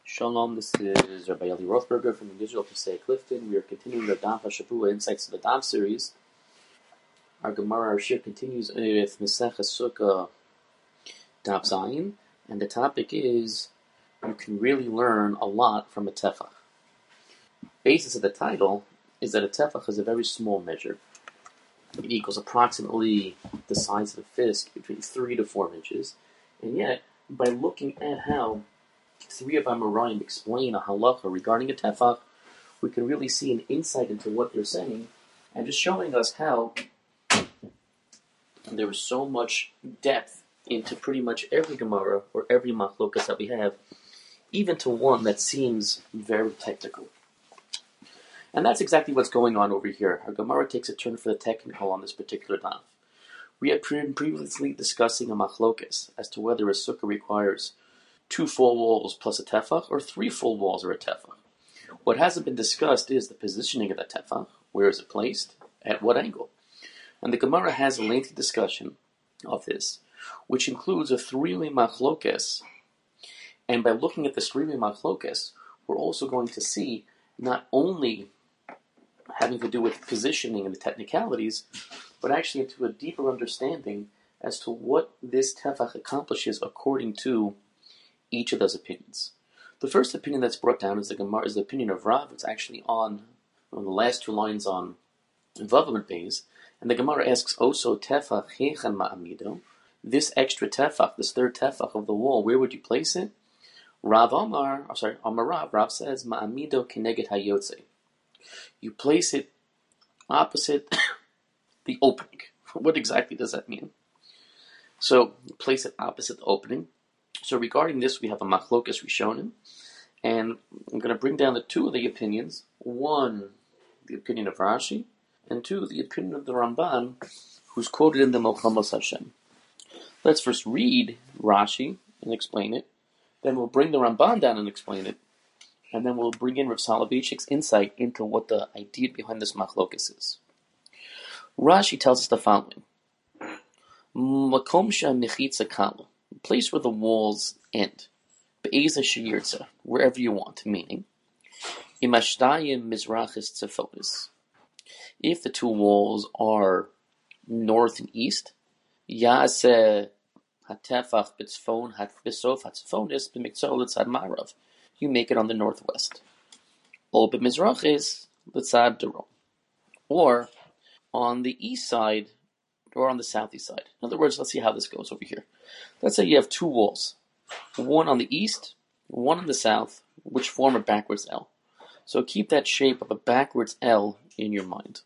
Shalom, this is Rabbi Eli Rothberger from Israel Pesach Clifton. We are continuing the Daf HaShavua Insights of the Daf series. Our Gemara, our Shir continues with Mesech HaSukkah Daf Zayin, and the topic is, you can really learn a lot from a tefach. Basis of the title is that a tefach is a very small measure. It equals approximately the size of a fist, between 3 to 4 inches, and yet, by looking at how three of Amoraim explain a halacha regarding a tefach, we can really see an insight into what they're saying, and just showing us how there is so much depth into pretty much every Gemara or every machlokas that we have, even to one that seems very technical. And that's exactly what's going on over here. Our Gemara takes a turn for the technical on this particular daf. We had been previously discussing a machlokas as to whether a sukkah requires 2 full walls plus a tefach, or 3 full walls or a tefach. What hasn't been discussed is the positioning of the tefach. Where is it placed? At what angle? And the Gemara has a lengthy discussion of this, which includes a 3-way machlokes. And by looking at this 3-way machlokes, we're also going to see not only having to do with positioning and the technicalities, but actually into a deeper understanding as to what this tefach accomplishes according to each of those opinions. The first opinion that's brought down is the opinion of Rav. It's actually on the last 2 lines on Vav Amud Beis, and the Gemara asks, "Oso tefach hechan ma'amido." This extra tefach, this third tefach of the wall, where would you place it? Amar Rav says, "Ma'amido keneged hayotze." You place it opposite the opening. What exactly does that mean? So you place it opposite the opening. So regarding this, we have a machlokas rishonim, and I'm going to bring down the 2 of the opinions. 1, the opinion of Rashi, and 2, the opinion of the Ramban, who's quoted in the Milchamos Hashem. Let's first read Rashi and explain it, then we'll bring the Ramban down and explain it, and then we'll bring in Rav Soloveitchik's insight into what the idea behind this machlokas is. Rashi tells us the following: Makom she'mechitza kala, place where the walls end, be'eza sheyirtza, wherever you want, meaning imashtayim mizrachis tzefonis. If the 2 walls are north and east, yaseh hatefach b'tzfon hatbesof hatzefonis b'miktzol l'tzad ma'arav, you make it on the northwest. Or b'mizrachis l'tzad darom, or on the east side or on the southeast side. In other words, let's see how this goes over here. Let's say you have 2 walls, one on the east, one on the south, which form a backwards L. So keep that shape of a backwards L in your mind.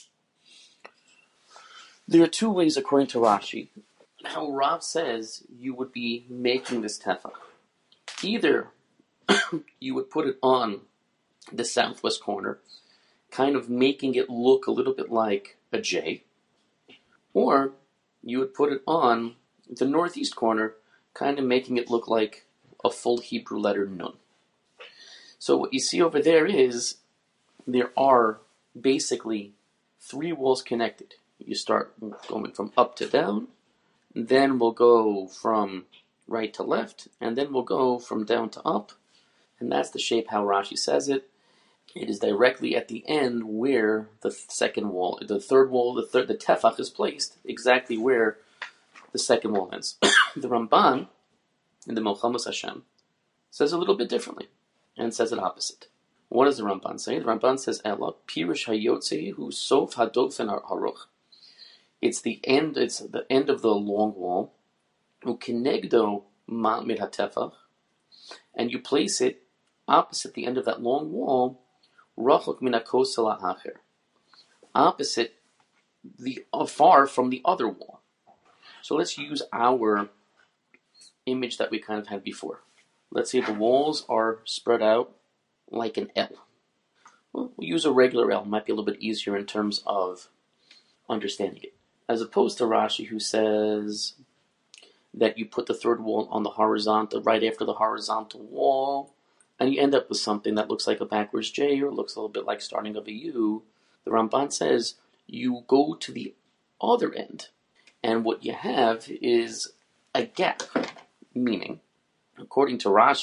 There are 2 ways, according to Rashi, how Rav says you would be making this tefach. Either you would put it on the southwest corner, kind of making it look a little bit like a J, or you would put it on the northeast corner, kind of making it look like a full Hebrew letter Nun. So what you see over there is there are basically 3 walls connected. You start going from up to down, then we'll go from right to left, and then we'll go from down to up, and that's the shape how Rashi says it. It is directly at the end where the second wall, the third wall, the tefach is placed, exactly where the second wall ends. The Ramban, in the Milchamos Hashem, says a little bit differently, and says it opposite. What does the Ramban say? The Ramban says, "Ela pirush hayotze hu sof hadofen haruch." It's the end of the long wall. Ukenegdo ma'amid hatefach, and you place it opposite the end of that long wall, rachok min hakosel ha'acher, opposite far from the other wall. So let's use our image that we kind of had before. Let's say the walls are spread out like an L. Well, we'll use a regular L. It might be a little bit easier in terms of understanding it. As opposed to Rashi, who says that you put the third wall on the horizontal, right after the horizontal wall, and you end up with something that looks like a backwards J or looks a little bit like starting of a U. The Ramban says you go to the other end, and what you have is a gap, meaning, according to Rashi,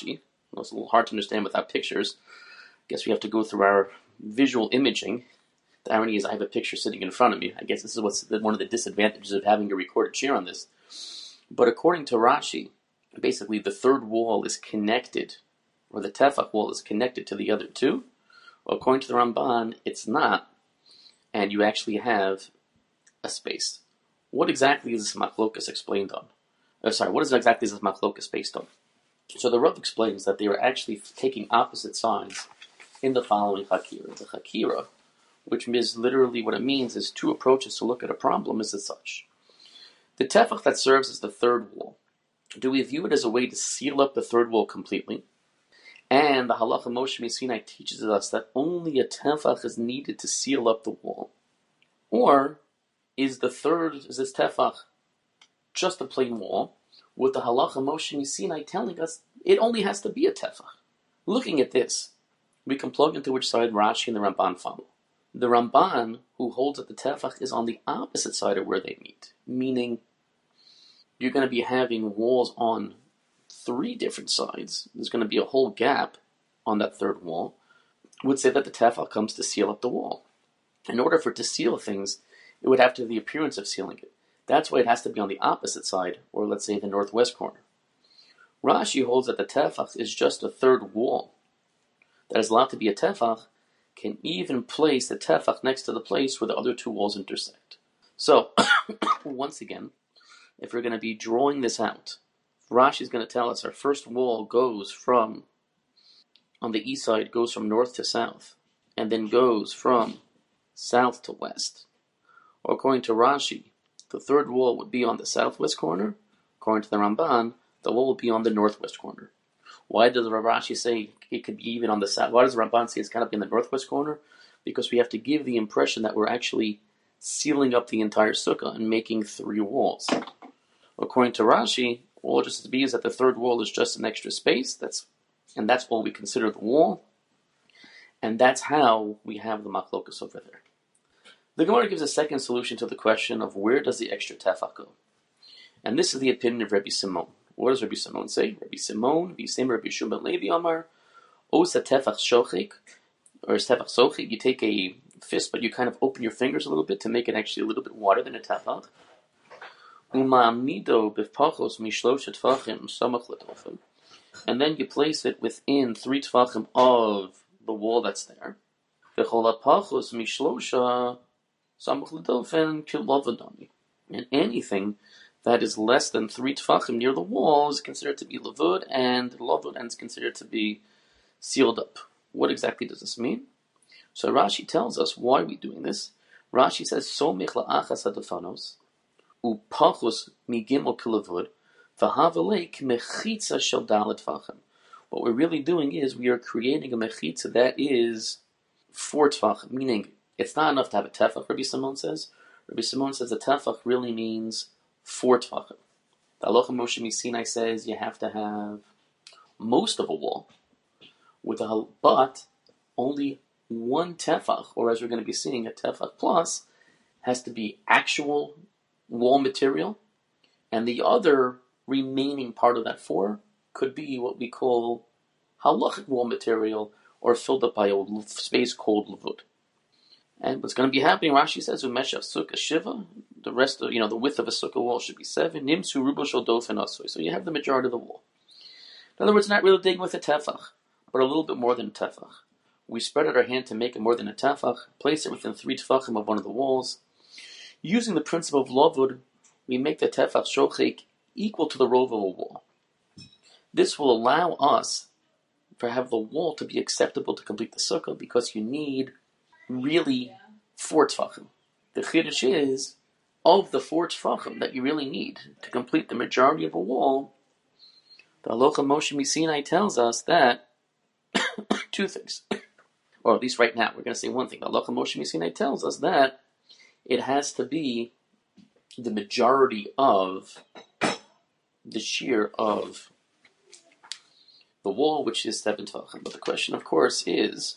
It's a little hard to understand without pictures. I guess we have to go through our visual imaging. The irony is I have a picture sitting in front of me. I guess this is what's one of the disadvantages of having a recorded share on this. But according to Rashi, basically the third wall is connected, or the tefach wall is connected to the other two. According to the Ramban, it's not, and you actually have a space. What exactly is this machlokas explained on? What is exactly this machlokas based on? So the Rav explains that they are actually taking opposite sides in the following hakira. The hakira, which is literally what it means, is two approaches to look at a problem, is as such. The tefach that serves as the third wall, do we view it as a way to seal up the third wall completely? And the Halacha Moshe Sinai teaches us that only a tefach is needed to seal up the wall. Or is this tefach just a plain wall, with the Halacha Moshe Sinai telling us it only has to be a tefach? Looking at this, we can plug into which side Rashi and the Ramban follow. The Ramban, who holds that the tefach is on the opposite side of where they meet, meaning you're going to be having walls on three different sides, there's going to be a whole gap on that third wall, would say that the tefach comes to seal up the wall. In order for it to seal things, it would have to have the appearance of sealing it. That's why it has to be on the opposite side, or let's say the northwest corner. Rashi holds that the tefach is just a third wall that is allowed to be a tefach, can even place the tefach next to the place where the other two walls intersect. So, once again, if we're going to be drawing this out, Rashi is going to tell us our first wall goes from, on the east side, goes from north to south, and then goes from south to west. Or according to Rashi, the third wall would be on the southwest corner. According to the Ramban, the wall would be on the northwest corner. Why does Rashi say it could be even on the south? Why does the Ramban say it's kind of in the northwest corner? Because we have to give the impression that we're actually sealing up the entire sukkah and making three walls. According to Rashi, all it just to be is that the third wall is just an extra space. That's all we consider the wall. And that's how we have the machlokas over there. The Gemara gives a second solution to the question of where does the extra tefach go? And this is the opinion of Rabbi Simon. What does Rabbi Simon say? Rabbi Simon, Rabbi Shumban Levi Amar, Osa tefach shochik, or tefach sochik, you take a fist, but you kind of open your fingers a little bit to make it actually a little bit wider than a tefach. Uma'amido b'pachos mishlosha tefachim samach l'tofim, and then you place it within 3 tefachim of the wall that's there. V'chol ha'pachos mishlosha samach l'tofim kilavadami, and anything that is less than 3 tefachim near the wall is considered to be lavud, and is considered to be sealed up. What exactly does this mean? So Rashi tells us why we're doing this. Rashi says, "So michla achas hadafanos upachus migimel kilavud v'havalek mechitza shel dalet tefachim." What we're really doing is we are creating a mechitza that is 4 tefachim, meaning it's not enough to have a tefach. Rabbi Simon says. Rabbi Simon says a tefach really means 4 tefachim. The Halacha Moshe Sinai says you have to have most of a wall, but only 1 tefach, or as we're going to be seeing, a tefach plus, has to be actual wall material, and the other remaining part of that 4 could be what we call halachic wall material, or filled up by a space called lavud. And what's going to be happening, Rashi says, Umeshav sukkah shiva, the rest of, the width of a sukkah wall should be 7, nimsu rubo shel dofen asoy. So you have the majority of the wall. In other words, not really digging with a tefach, but a little bit more than a tefach. We spread out our hand to make it more than a tefach, place it within 3 tefachim of one of the walls. Using the principle of lavud, we make the tefach shochik equal to the rove of a wall. This will allow us to have the wall to be acceptable to complete the sukkah, because you need really 4 tefachim. The chiddush is, of the 4 tefachim that you really need to complete the majority of a wall, the Halacha Moshe Sinai tells us that 2 things. Or at least right now, we're going to say one thing. The Halacha Moshe Sinai tells us that it has to be the majority of the shear of the wall, which is 7 tefachim. But the question, of course, is,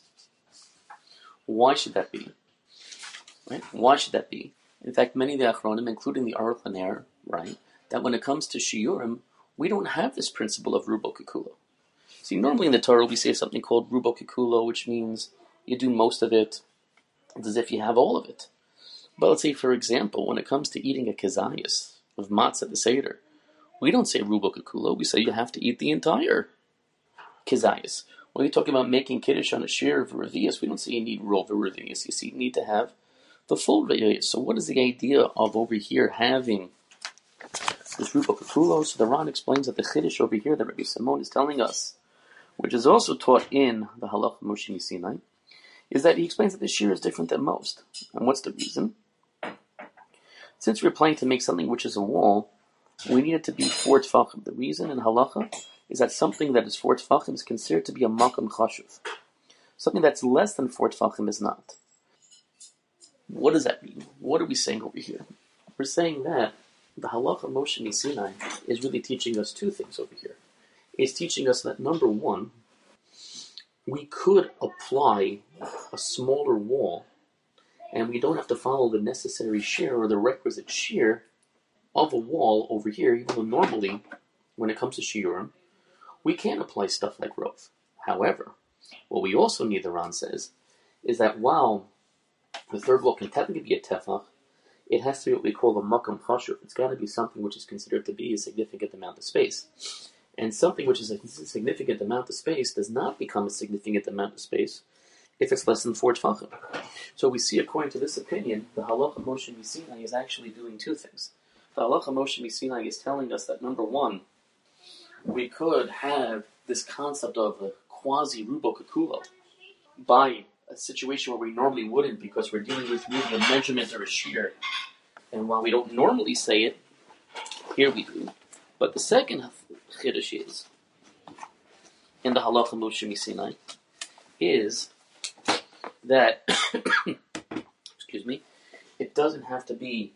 why should that be? Right? Why should that be? In fact, many of the Achronim, including the Aruch LaNer, right, that when it comes to shiurim, we don't have this principle of rubo kekulo. See, normally in the Torah we say something called rubo kikulo, which means you do most of it. It's as if you have all of it. But let's say, for example, when it comes to eating a kezayis of matzah the seder, we don't say rubo kikulo. We say you have to eat the entire kezayis. When you're talking about making kiddush on a shir of revius, we don't say you need rov revius. You see, you need to have the full revius. So what is the idea of over here having this rubo kikulo? So the Ran explains that the chiddush over here that Rabbi Simon is telling us, which is also taught in the Halacha Moshe Sinai, is that he explains that the shir is different than most. And what's the reason? Since we're planning to make something which is a wall, we need it to be 4 tefachim. The reason in halacha is that something that is 4 tefachim is considered to be a makam chashuv. Something that's less than 4 tefachim is not. What does that mean? What are we saying over here? We're saying that the halacha Moshe Sinai is really teaching us 2 things over here. It's teaching us that, number 1, we could apply a smaller wall and we don't have to follow the necessary shear or the requisite shear of a wall over here, even though normally, when it comes to shiurim, we can apply stuff like rov. However, what we also need, the Ran says, is that while the third wall can technically be a tefach, it has to be what we call a makam chashuv. It's got to be something which is considered to be a significant amount of space. And something which is a significant amount of space does not become a significant amount of space if it's less than 4 tefachim. So we see, according to this opinion, the halacha Moshe Sinai is actually doing 2 things. The halacha Moshe Sinai is telling us that, number 1, we could have this concept of a quasi-rubo kikulo by a situation where we normally wouldn't, because we're dealing with really a measurement or a shear. And while we don't normally say it, here we do. But the second chiddush is, in the halacha Moshe Sinai, is that, excuse me, it doesn't have to be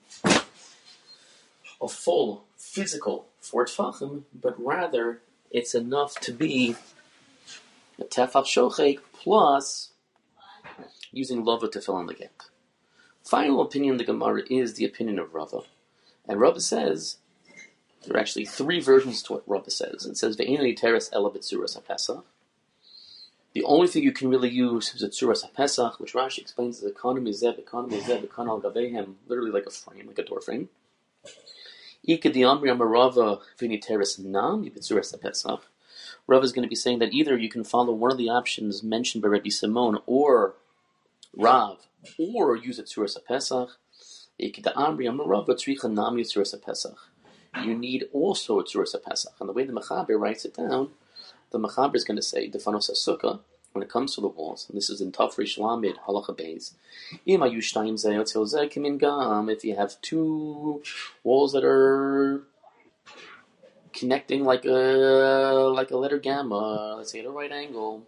a full physical 4 tefachim, but rather it's enough to be a tefach shochek plus using lava to fill in the gap. Final opinion of the Gemara is the opinion of Rava. And Rava says, there are actually 3 versions to what Rava says. It says, Ve'enani teres ela b'tzuras haPesach. The only thing you can really use is a tzuras haPesach, which Rashi explains as economy zeb, ekanal gavehem, literally like a frame, like a door frame. Rava is going to be saying that either you can follow one of the options mentioned by Rabbi Simon or Rav, or use a tzuras haPesach. You need also a tzuras haPesach. And the way the Mechaber writes it down, the Mechaber is going to say, Defanos HaSukkah, when it comes to the walls, and this is in Tafresh Lamed, Halacha Beis, if you have 2 walls that are connecting like a letter gamma, let's say at a right angle,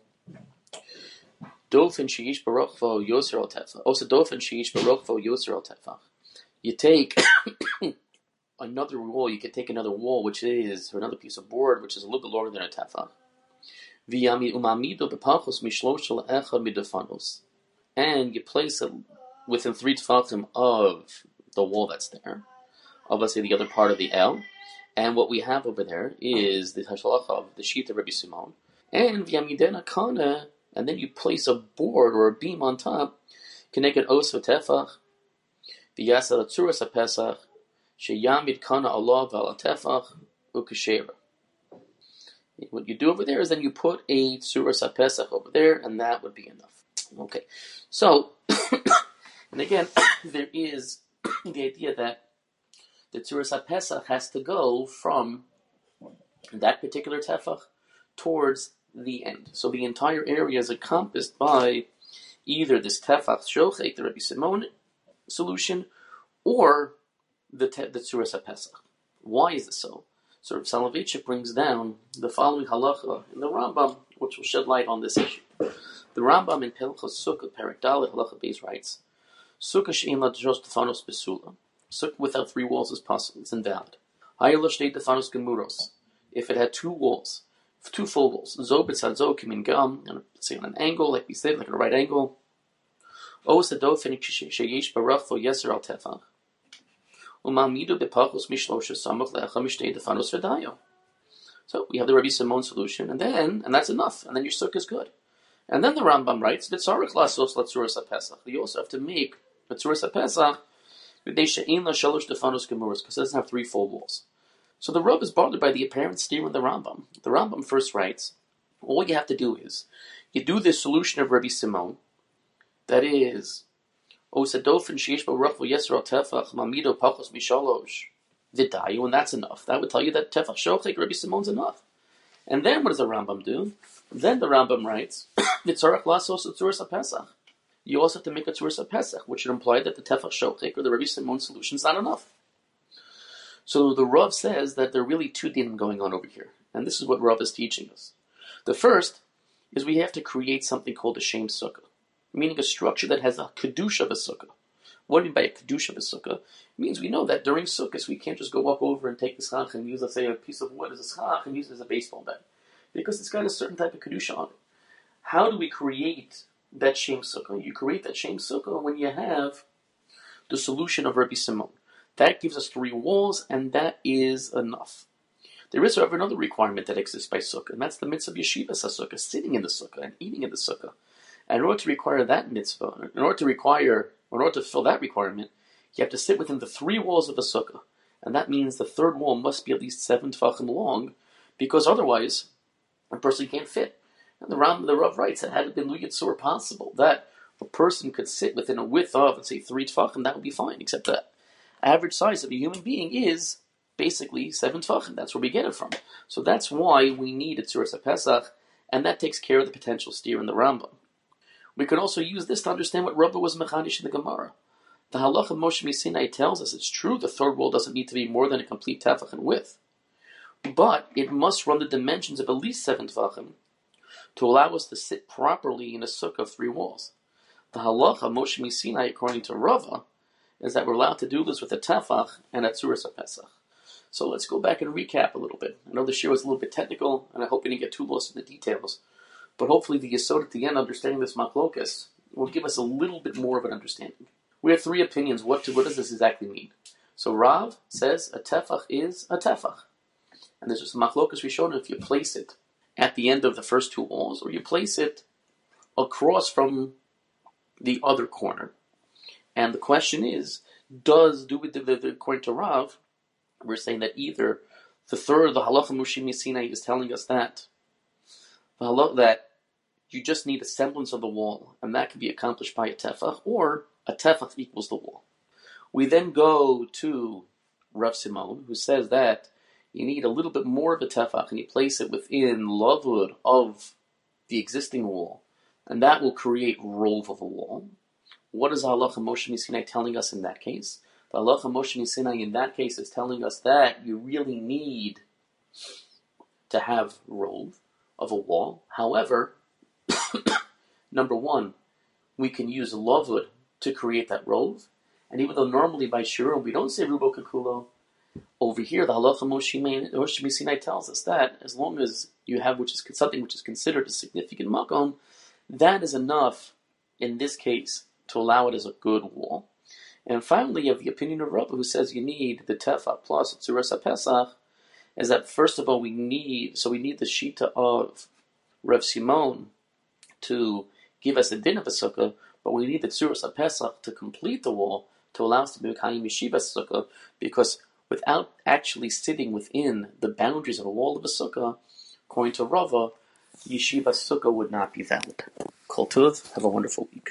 Dofen sheish barokvo yoser al tefach. Also dofen sheish barokvo yoser al tefach. You take another wall. You could take another wall, which is, or another piece of board, which is a little bit longer than a tefach. V'yami umamido bepachos mishlosh shel echad midefanos, and you place it within 3 tefachim of the wall that's there, of, let's say, the other part of the L. And what we have over there is the hashalacha of the sheet of Rabbi Simon, and v'yamidena kana. And then you place a board or a beam on top, connect it os v'tefach, v'yasa tzuras haPesach, sheyamid kana Allah v'al tefach ukeshera. What you do over there is then you put a tzuras haPesach over there, and that would be enough. Okay, so, and again, there is the idea that the tzuras haPesach has to go from that particular tefach towards the end. So the entire area is encompassed by either this tefach shochek, the Rabbi Simon solution, or the tzuras haPesach. Why is this so? So Rav Soloveitchik brings down the following halacha in the Rambam, which will shed light on this issue. The Rambam in Hilchos Sukkah, Perek Dalet, Halacha Beis writes, Sukkah she'im la dros tefanos besula. Sukkah without 3 walls is possible. It's invalid. Hayel shtei tefanos gemuros. If it had 2 walls, 2 full walls, zo b'tzad zo kimin gam, and say on an angle, like we said, like at a right angle. O sadofen sheyesh barachvo yeser al tefach. Umamidu bepachos mishlosha samach lecha mishtei tefanos v'dayo. So we have the Rabbi Simon solution, and that's enough, and then your sukkah is good. And then the Rambam writes, "V'tzarich lasos latzuras haPesach." You also have to make a tzuras haPesach because it doesn't have 3 full walls. So the Rav is bothered by the apparent steer in the Rambam. The Rambam first writes, all you have to do is, you do the solution of Rabbi Simon, that is, Osadofen sheish b'rachvo yesro tefach mamido pachos mishalosh v'dayu, and that's enough. That would tell you that tefach shochek Rabbi Simon's enough. And then what does the Rambam do? Then the Rambam writes, "V'tzarach lasos tzuras haPesach." You also have to make a tzuras haPesach, which would imply that the tefach shochek or the Rabbi Simon solution is not enough. So the Rav says that there are really 2 dinim going on over here, and this is what Rav is teaching us. The first is we have to create something called a shem sukkah, meaning a structure that has a kedusha of a sukkah. What do you mean by a kedusha of a sukkah? It means we know that during sukkahs we can't just go walk over and take the schach and use, let's say, a piece of wood as a schach and use it as a baseball bat, because it's got a certain type of kedusha on it. How do we create that shem sukkah? You create that shem sukkah when you have the solution of Rabbi Simon. That gives us 3 walls, and that is enough. There is, however, another requirement that exists by sukkah, and that's the mitzvah of yeshivas sukkah, sitting in the sukkah and eating in the sukkah. And in order to require that mitzvah, in order to fill that requirement, you have to sit within the 3 walls of a sukkah, and that means the 3rd wall must be at least 7 tefachim long, because otherwise a person can't fit. And the Rav writes that had it been Luyitzur possible that a person could sit within a width of, let's say, 3 tefachim, that would be fine, except that average size of a human being is basically 7 tefachim. That's where we get it from. So that's why we need a tzuras haPesach, and that takes care of the potential steer in the Rambam. We can also use this to understand what Rabbah was mechadish in the Gemara. The Halach of Moshe Misinai tells us it's true the 3rd wall doesn't need to be more than a complete tefach in width, but it must run the dimensions of at least 7 tefachim to allow us to sit properly in a sukkah of 3 walls. The Halach of Moshe Misinai, according to Rabbah, is that we're allowed to do this with a tefach and a tzuras haPesach. So let's go back and recap a little bit. I know this year was a little bit technical, and I hope we didn't get too lost in the details. But hopefully the Yesod at the end, understanding this machlokas, will give us a little bit more of an understanding. We have 3 opinions. What does this exactly mean? So Rav says a tefach is a tefach. And there's just a machlokas we showed if you place it at the end of the first 2 walls, or you place it across from the other corner. And the question is, according to Rav, we're saying that either the halacha Moshe Misinai is telling us that you just need a semblance of the wall, and that can be accomplished by a tefach, or a tefach equals the wall. We then go to Rav Simon, who says that you need a little bit more of a tefach, and you place it within lavud of the existing wall, and that will create rov of a wall. What is halacha Moshe Misinai telling us in that case? The halacha Moshe Misinai in that case is telling us that you really need to have rov of a wall. However, number 1, we can use lavud to create that rov, and even though normally by shiur we don't say rubo kakulo, over here the halacha Moshe Misinai tells us that as long as you have something which is considered a significant makom, that is enough in this case to allow it as a good wall. And finally, you have the opinion of Rabbah, who says you need the tefach plus tzuras haPesach, is that first of all we need the shita of Rav Simon to give us a din of a sukkah, but we need the tzuras haPesach to complete the wall to allow us to be mekayim yeshivas sukkah, because without actually sitting within the boundaries of a wall of a sukkah, according to Rabbah, yeshivas sukkah would not be valid. Kol tov, have a wonderful week.